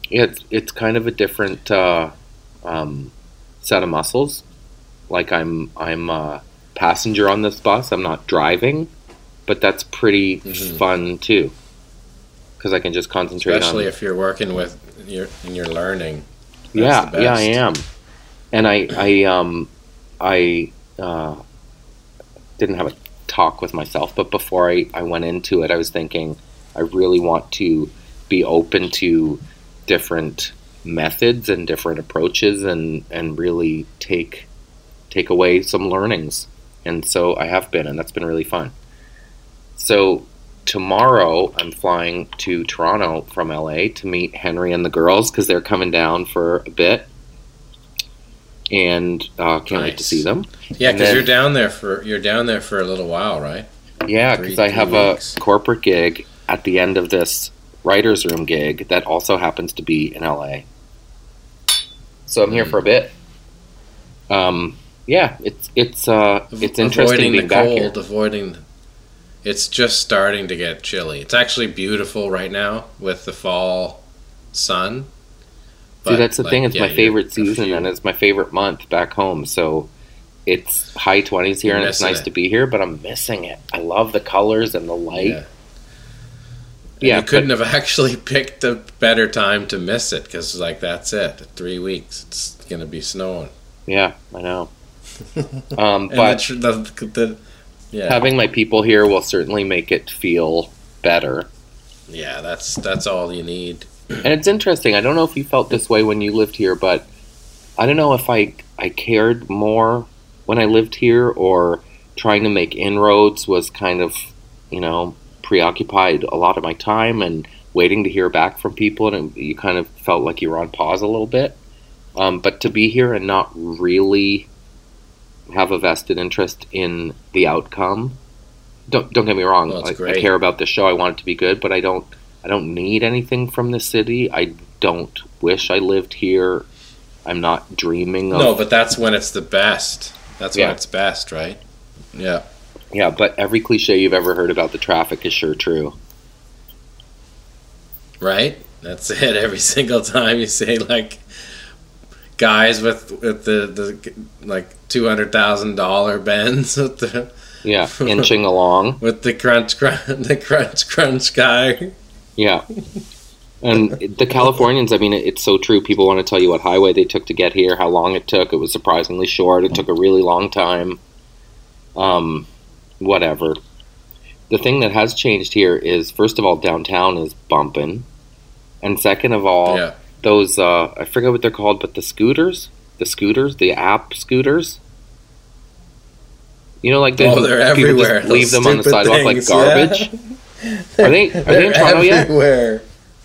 It's it's kind of a different uh, um, set of muscles. Like I'm I'm a passenger on this bus. I'm not driving, but that's pretty Mhm. fun too. Because I can just concentrate Especially on. if you're working with you're and you're learning. That's Yeah, the yeah, I best. am. And I I um I uh, didn't have a talk with myself, but before I, I went into it, I was thinking I really want to be open to different methods and different approaches and, and really take take away some learnings. And so I have been, and that's been really fun. So tomorrow I'm flying to Toronto from L A to meet Henry and the girls because they're coming down for a bit. And uh, can't wait to Nice. see them. Yeah, And because then- you're down there for you're down there for a little while, right? Yeah, Three- because I three have weeks. a corporate gig at the end of this writer's room gig that also happens to be in L A. So I'm here Mm. for a bit. Um, yeah, it's it's uh, it's interesting avoiding being the back cold, here. avoiding. It's just starting to get chilly. It's actually beautiful right now with the fall sun. See, But, that's the like, thing. It's yeah, my you're favorite a season, few- and it's my favorite month back home. So it's high twenties here, You're and it's missing nice it. to be here. But I'm missing it. I love the colors and the light. Yeah. And Yeah, you couldn't but- have actually picked a better time to miss it because, like, that's it. Three weeks, it's gonna be snowing. Yeah, I know. Um, And but the, tr- the, the yeah, having my people here will certainly make it feel better. yeah, that's that's all you need. And it's interesting. I don't know if you felt this way when you lived here, but I don't know if I I cared more when I lived here, or trying to make inroads was kind of, you know, preoccupied a lot of my time, and waiting to hear back from people, and it, you kind of felt like you were on pause a little bit. Um, but to be here and not really have a vested interest in the outcome. Don't don't get me wrong. Well, it's I, I great. care about the show. I want it to be good, but I don't I don't need anything from the city. I don't wish I lived here. I'm not dreaming of No, but that's when it's the best. That's Yeah. when it's best, right? Yeah. Yeah, but every cliche you've ever heard about the traffic is sure true. Right? That's it. Every single time you say, like, guys with with the, the like two hundred thousand dollar Benz with the Yeah, inching along. with the crunch crunch the crunch crunch guy. Yeah. And the Californians, I mean, it- it's so true. People want to tell you what highway they took to get here, how long it took. It was surprisingly short. It took a really long time. Um, whatever. The thing that has changed here is, first of all, downtown is bumping. And second of all, Yeah. those, uh, I forget what they're called, but the scooters, the scooters, the app scooters. You know, like the, Oh, they're people everywhere. just leave those them on the stupid sidewalk things, like garbage. yeah. Are they, are they in They're Toronto yet? everywhere.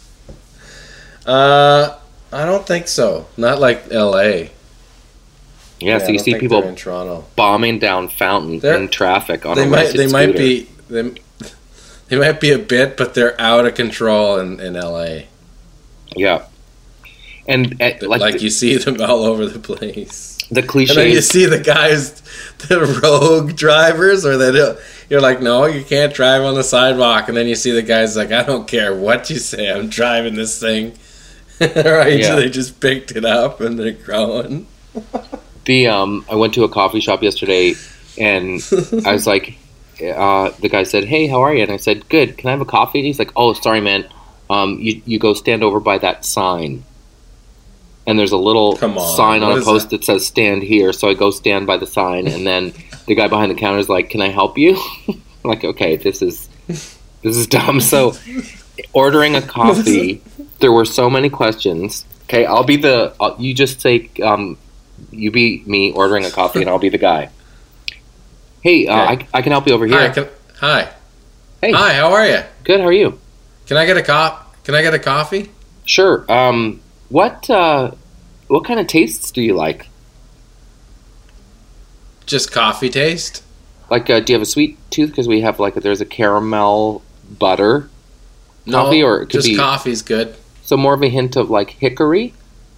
Uh, I don't think so. Not like L A. Yeah, so I you don't see think people they're in Toronto. bombing down Fountain They're- in traffic on They a might. rented They might scooter. be. They, they might be a bit, but they're out of control in, in L A. Yeah, and uh, like, Like, the, you see them all over the place. the And then you cliches. see the guys, the rogue drivers, or that you're like, no, you can't drive on the sidewalk. And then you see the guys like, I don't care what you say, I'm driving this thing. Right? Yeah. So they just picked it up and they're growing. The um, I went to a coffee shop yesterday, and I was like, uh, the guy said, "Hey, how are you?" And I said, "Good. Can I have a coffee?" And he's like, "Oh, sorry, man. Um, you you go stand over by that sign." And there's a little Come on, sign on what a is post that? that says "Stand here." So I go stand by the sign, and then the guy behind the counter is like, "Can I help you?" I'm like, okay, this is this is dumb. So ordering a coffee, there were so many questions. Okay, I'll be the. I'll, you just say, um, you be me ordering a coffee, and I'll be the guy. Hey, uh, Okay. I, I can help you over here. Hi, can, hi, Hey, hi. How are you? good. How are you? Can I get a cop? Can I get a coffee? Sure. Um, what uh, what kind of tastes do you like? Just coffee taste? Like, uh, do you have a sweet tooth? Because we have like there's a caramel butter, No, Coffee, or it could just be- coffee's good. so more of a hint of like hickory.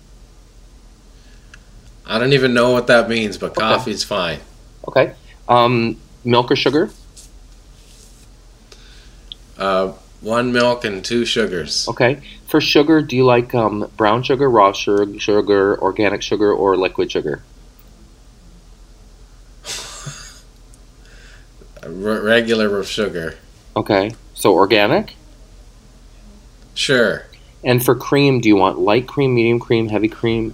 I don't even know what that means, but coffee's fine. Okay. Um, milk or sugar? Uh, one milk and two sugars. Okay. For sugar, do you like um, brown sugar, raw sugar, sugar, organic sugar, or liquid sugar? R- regular sugar. Okay. So organic? Sure. And for cream, do you want light cream, medium cream, heavy cream?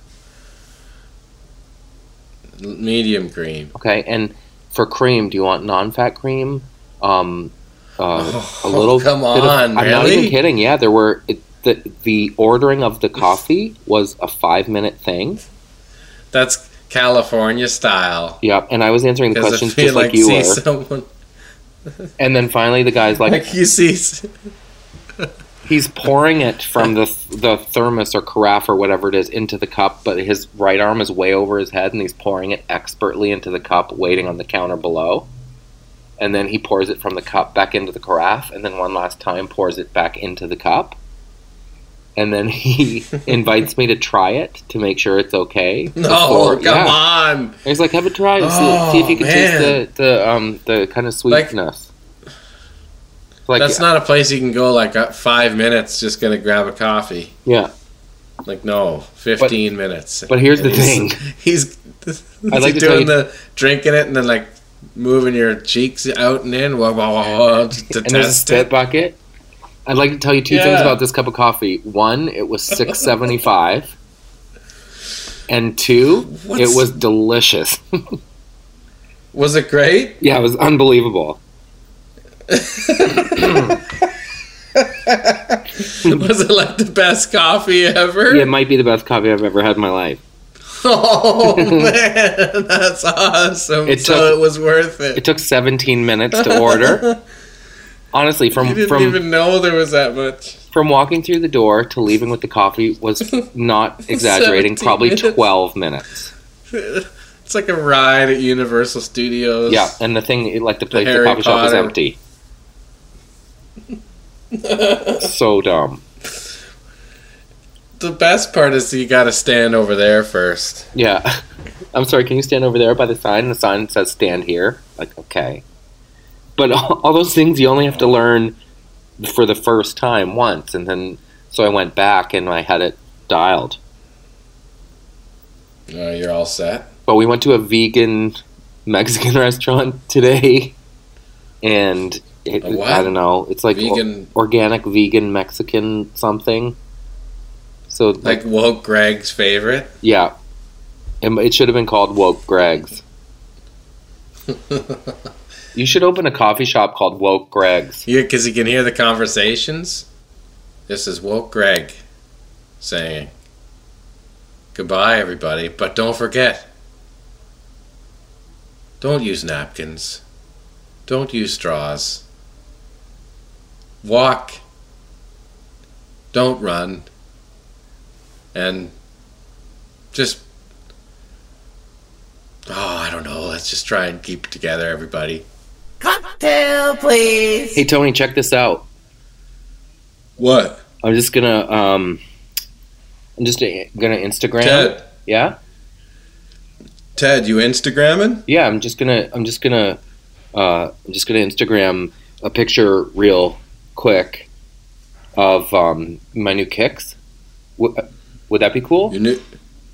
L- Medium cream. Okay. And for cream, do you want non-fat cream? Um, uh, Oh, a little. come bit of- on, I'm not really? even kidding. Yeah, there were it, the the ordering of the coffee was a five minute thing. That's California style. Yep. And I was answering the 'Cause I questions feel just like like you see were. someone And then finally, the guy's like, like you see. s- he's pouring it from the the thermos or carafe or whatever it is into the cup, but his right arm is way over his head, and he's pouring it expertly into the cup, waiting on the counter below. And then he pours it from the cup back into the carafe, and then one last time pours it back into the cup. And then he invites me to try it to make sure it's okay. No, before- come yeah. on. And he's like, have a try. See, Oh, see if you can man. taste the the um the kind of Like- sweetness. Like, That's not a place you can go like uh, five minutes just gonna grab a coffee. yeah. Like no, fifteen minutes. But here's the And he's- thing. He's, I'd like he to tell doing you- the drinking it and then like moving your cheeks out and in. Whoa, whoa, whoa, whoa, to And there's a test spit it. bucket. I'd like to tell you two things Yeah. about this cup of coffee. One, it was six seventy five, and two, What's- it was delicious. Was it great? Yeah, it was unbelievable. Was it like the best coffee ever? Yeah, it might be the best coffee I've ever had in my life. Oh man, that's awesome. It so took- it was worth it. It took seventeen minutes to order. Honestly, You from didn't from even know there was that much. from walking through the door to leaving with the coffee was not exaggerating, seventeen probably minutes. twelve minutes. It's like a ride at Universal Studios. Yeah, and the thing, like the place, the, Harry coffee shop was Potter. empty. So dumb. The best part is you got to stand over there first. Yeah. I'm sorry, can you stand over there by the sign? The sign says stand here. Like, okay. But all, all those things you only have to learn for the first time once. And then, so I went back and I had it dialed. Uh, you're all set. But we went to a vegan Mexican restaurant today. And it, A what? I don't know. It's like Vegan- or- organic vegan Mexican something. So, like, Like woke Greg's favorite. yeah. It, it should have been called Woke Greg's. You should open a coffee shop called Woke Greg's. Yeah, because you can hear the conversations. This is woke Greg saying, "Goodbye, everybody, but don't forget. Don't use napkins. Don't use straws. Walk. Don't run. And just, oh, I don't know. Let's just try and keep it together, everybody." Cocktail, please. Hey, Tony, check this out. What? I'm just gonna, um, I'm just uh, gonna Instagram. Ted. Yeah? Ted, you Instagramming? Yeah, I'm just gonna, I'm just gonna, uh, I'm just gonna Instagram a picture real quick of, um, my new kicks. W- would that be cool? You knew.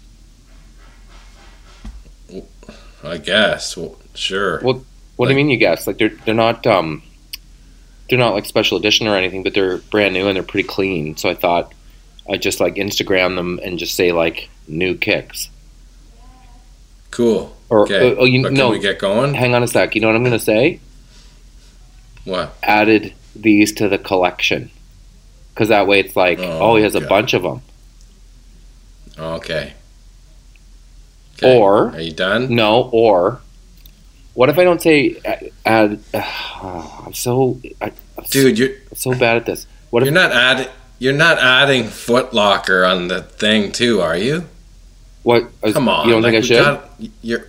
I guess. Well, sure. Well, what do you mean you guess? Like, they're, they're not, um, they're not like special edition or anything, but they're brand new and they're pretty clean. So I thought I'd just like Instagram them and just say like new kicks. Cool. Or Okay. uh, oh, you But can no, we get going? hang on a sec. You know what I'm gonna say? What? Added these to the collection because that way it's like, Oh, oh, he has a God. bunch of them. Okay. Okay. Or Are you done? no, or what if I don't say a- add? Uh, I'm so, I, I'm Dude, you're so bad at this. What if you're not adding you're not adding Foot Locker on the thing too, are you? what? uh, Come on. You don't like, think I we should? got- you're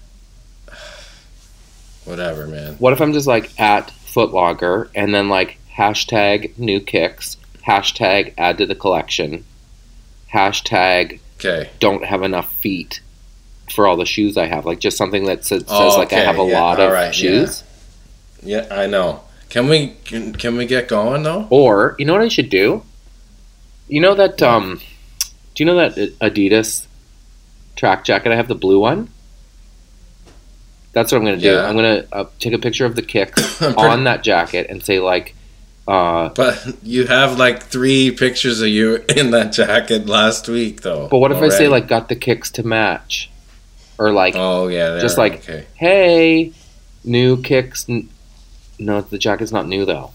whatever, man. What if I'm just like at Footlogger and then like hashtag new kicks, hashtag add to the collection, hashtag Okay. don't have enough feet for all the shoes I have. Like just something that says, Oh, says like I okay, have a yeah, lot all of right, shoes. Yeah, I know. Can we can, can we get going though? Or you know what I should do? You know that um, do you know that Adidas track jacket? I have the blue one. That's what I'm gonna do. Yeah. I'm gonna uh, take a picture of the kicks I'm pretty- on that jacket and say like, uh, But you have like three pictures of you in that jacket last week though. but what if I say already. like got the kicks to match, or like Oh yeah, there, just like okay. hey, new kicks. N- no, the jacket's not new though.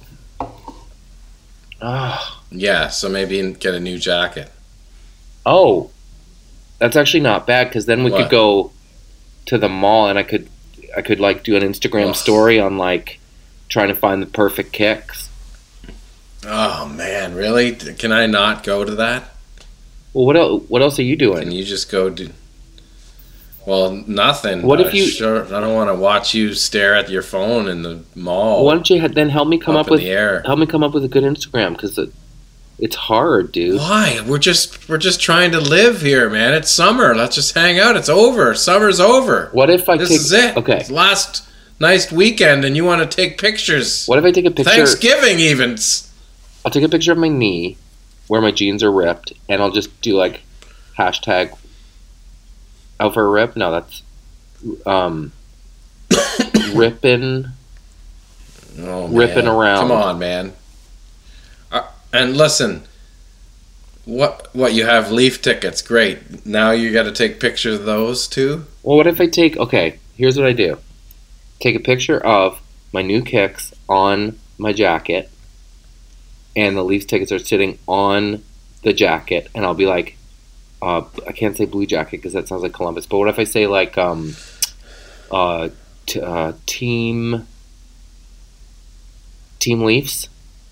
Ah. Yeah, so maybe get a new jacket. Oh, that's actually not bad because then we What? could go to the mall and I could, I could like do an Instagram Ugh. story on like trying to find the perfect kicks. Oh man, really? Can I not go to that? Well, what else? What else are you doing? Can you just go do? Well, nothing. What if but you- Sure, I don't want to watch you stare at your phone in the mall. Why don't you ha- then help me come up up, in with the air. help me come up with a good Instagram because it, it's hard, dude. Why? We're just we're just trying to live here, man. It's summer. Let's just hang out. It's over. Summer's over. What if I This take? is it. Okay. It's last nice weekend, and you want to take pictures. What if I take a picture? Thanksgiving even. I'll take a picture of my knee where my jeans are ripped, and I'll just do like hashtag out for a rip. No, that's um ripping. Oh, Ripping man. around. Come on, man. Uh, and listen, what what you have Leaf tickets? Great. Now you got to take pictures of those too. Well, what if I take? Okay, here's what I do: take a picture of my new kicks on my jacket, and the Leafs tickets are sitting on the jacket, and I'll be like, uh, I can't say Blue Jacket because that sounds like Columbus. But what if I say like um, uh, t- uh, team Team Leafs?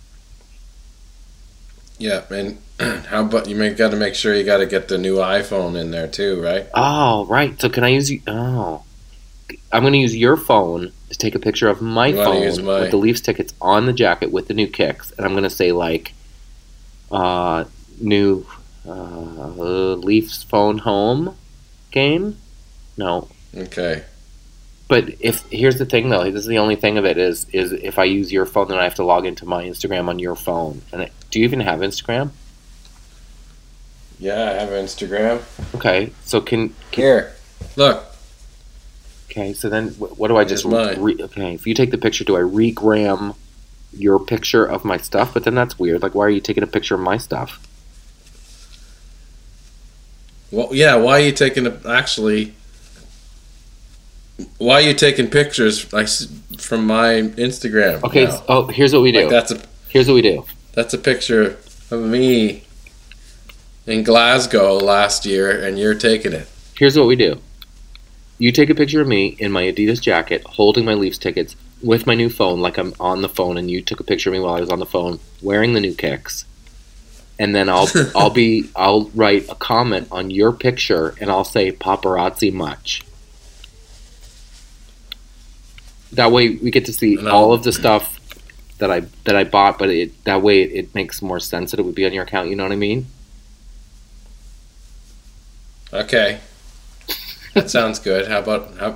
Yeah, and how about you may got to make sure you got to get the new iPhone in there too, right? Oh, right. So can I use? Oh, I'm going to use your phone to take a picture of my You wanna phone use my- with the Leafs tickets on the jacket with the new kicks, and I'm going to say like, uh, new uh, Leafs phone home game. No, Okay. but if here's the thing though, this is the only thing of it is is if I use your phone, then I have to log into my Instagram on your phone. And it, do you even have Instagram? Yeah, I have Instagram. Okay, so can Here, look. Okay, so then wh- what do I just Here's mine. re- okay? If you take the picture, do I regram your picture of my stuff? But then that's weird. Like, why are you taking a picture of my stuff? Well, yeah. Why are you taking a, actually? Why are you taking pictures like s- from my Instagram? Okay, now? s- oh, here's what we do. Like that's a Here's what we do. that's a picture of me in Glasgow last year, and you're taking it. Here's what we do. You take a picture of me in my Adidas jacket, holding my Leafs tickets with my new phone, like I'm on the phone, and you took a picture of me while I was on the phone, wearing the new kicks. And then I'll I'll be I'll write a comment on your picture, and I'll say paparazzi much. That way we get to see No. all of the stuff that I that I bought, but it that way it, it makes more sense that it would be on your account. You know what I mean? Okay, that sounds good. How about how?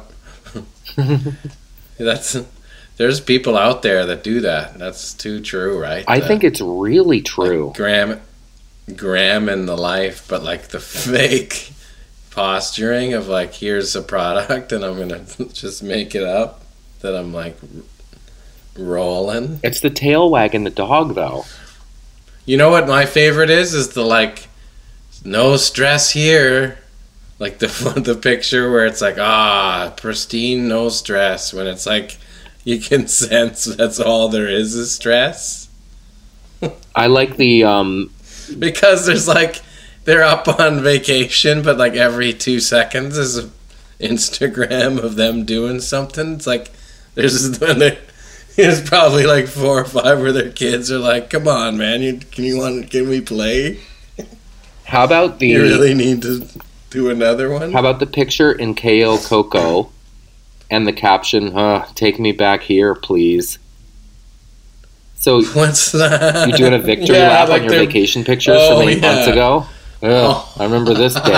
That's there's people out there that do that. That's too true, right? I That- think it's really true. Graham, Graham in the life, but like the fake posturing of like, here's a product, and I'm gonna just make it up that I'm like rolling. It's the tail wagging the dog, though. You know what my favorite is? Is the like, no stress here. Like the the picture where it's like, ah, pristine, no stress. When it's like, you can sense that's all there is is stress. I like the um, Because there's like, they're up on vacation, but like every two seconds is an Instagram of them doing something. It's like, there's when they, there's probably like four or five where their kids are like, come on, man, you, can you want, can we play? how about the You really need to do another one? how about the picture in K O Coco and the caption, uh, "Take me back here, please." So What's that? you doing a victory Yeah, lap like on your they're- vacation pictures Oh, from eight yeah. months ago? Ugh, Oh. I remember this day.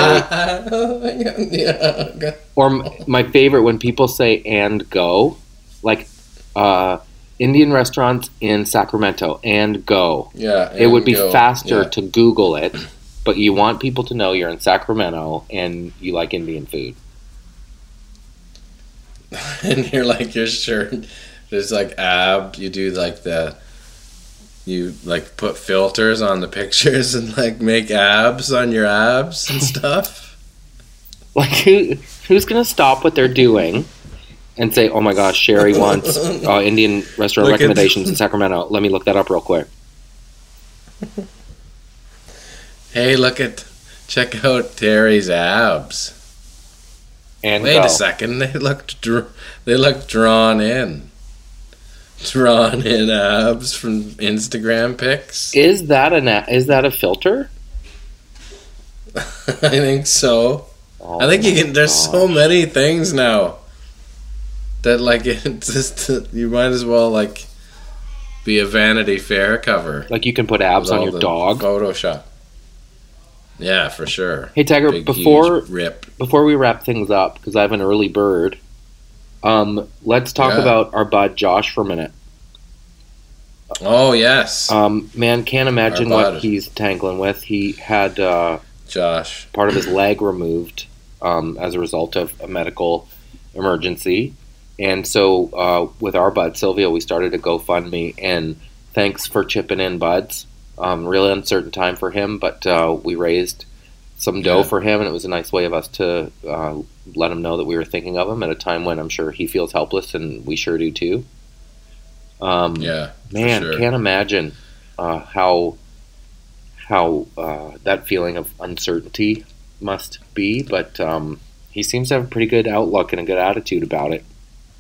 yeah. Or m- my favorite when people say "and go," like uh, Indian restaurants in Sacramento and go. Yeah, It would be and go, faster yeah. to Google it, but you want people to know you're in Sacramento and you like Indian food. And you're like, you're sure there's like ab, you do like the, you like put filters on the pictures and like make abs on your abs and stuff. Like, who who's going to stop what they're doing and say, oh my gosh, Sherry wants uh, Indian restaurant Look at- recommendations in Sacramento. Let me look that up real quick. Hey, look at, check out Terry's abs. And Wait go. a second, they looked, dr- they looked drawn in. Drawn in abs from Instagram pics. Is that a na- is that a filter? I think so. Oh I think you my can. There's gosh. so many things now that like it's just you might as well like be a Vanity Fair cover. Like you can put abs with on all your the dog. Photoshop. Yeah, for sure. Hey Tiger, Big, before huge rip. before we wrap things up, because I have an early bird, um, let's talk Yeah. about our bud Josh for a minute. Oh yes, Um, man, can't imagine Our what bud. he's tangling with. He had uh, Josh. part of his leg removed um, as a result of a medical emergency. And so uh, with our bud, Sylvia, we started a GoFundMe. And thanks for chipping in, buds. Um, really uncertain time for him, but uh, we raised some dough Yeah. for him. And it was a nice way of us to uh, let him know that we were thinking of him at a time when I'm sure he feels helpless, and we sure do too. Um, Yeah, Man, for sure. can't imagine uh, how how uh, that feeling of uncertainty must be. But um, he seems to have a pretty good outlook and a good attitude about it.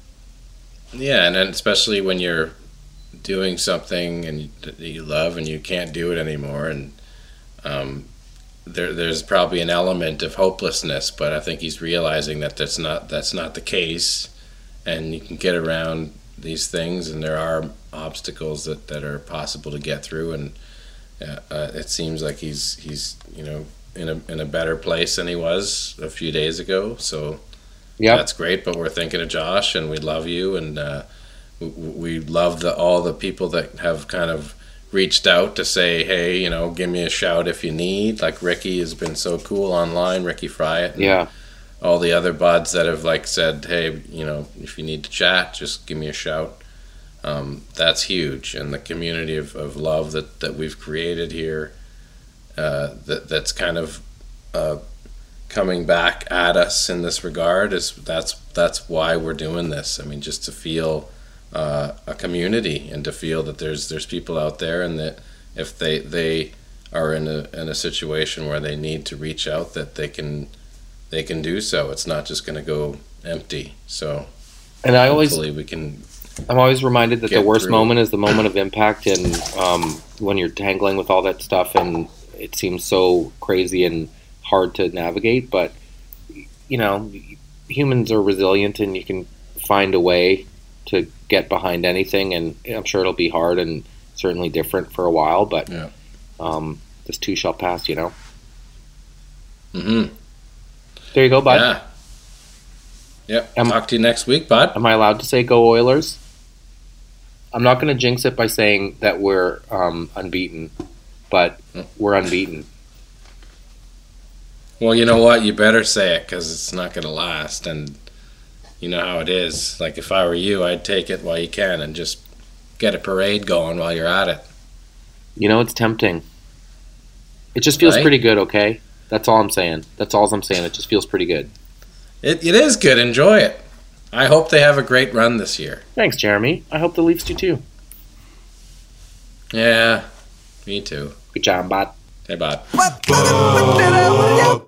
Yeah, and then especially when you're doing something and that you love and you can't do it anymore, and um, there there's probably an element of hopelessness, but I think he's realizing that that's not that's not the case, and you can get around these things, and there are obstacles that, that are possible to get through, and uh, uh, it seems like he's he's you know in a in a better place than he was a few days ago. So Yeah, that's great. But we're thinking of Josh, and we love you, and uh, we, we love the all the people that have kind of reached out to say, hey, you know, give me a shout if you need. Like Ricky has been so cool online, Ricky Fryatt. and yeah, all the other buds that have like said, hey, you know, if you need to chat, just give me a shout. Um, that's huge, and the community of, of love that, that we've created here, uh, that that's kind of uh, coming back at us in this regard is that's that's why we're doing this. I mean, just to feel uh, a community and to feel that there's there's people out there, and that if they they are in a in a situation where they need to reach out, that they can they can do so. It's not just going to go empty. So and I always hopefully we can. I'm always reminded that the Get worst through. moment is the moment of impact, and um, when you're tangling with all that stuff, and it seems so crazy and hard to navigate. But you know, humans are resilient, and you can find a way to get behind anything. And I'm sure it'll be hard and certainly different for a while, but Yeah. um, this too shall pass. You know. Mm-hmm. There you go, bud. Yeah. Yep. Um, Talk to you next week, bud. Am I allowed to say go Oilers? I'm not going to jinx it by saying that we're um, unbeaten, but we're unbeaten. Well, you know what? You better say it, because it's not going to last, and you know how it is. Like, if I were you, I'd take it while you can and just get a parade going while you're at it. You know, it's tempting. It just feels Right? pretty good, okay? That's all I'm saying. That's all I'm saying. It just feels pretty good. It it is good. Enjoy it. I hope they have a great run this year. Thanks, Jeremy. I hope the Leafs do too. Yeah, me too. Good job, bud. Hey, bud. What, what, what, what, what, what,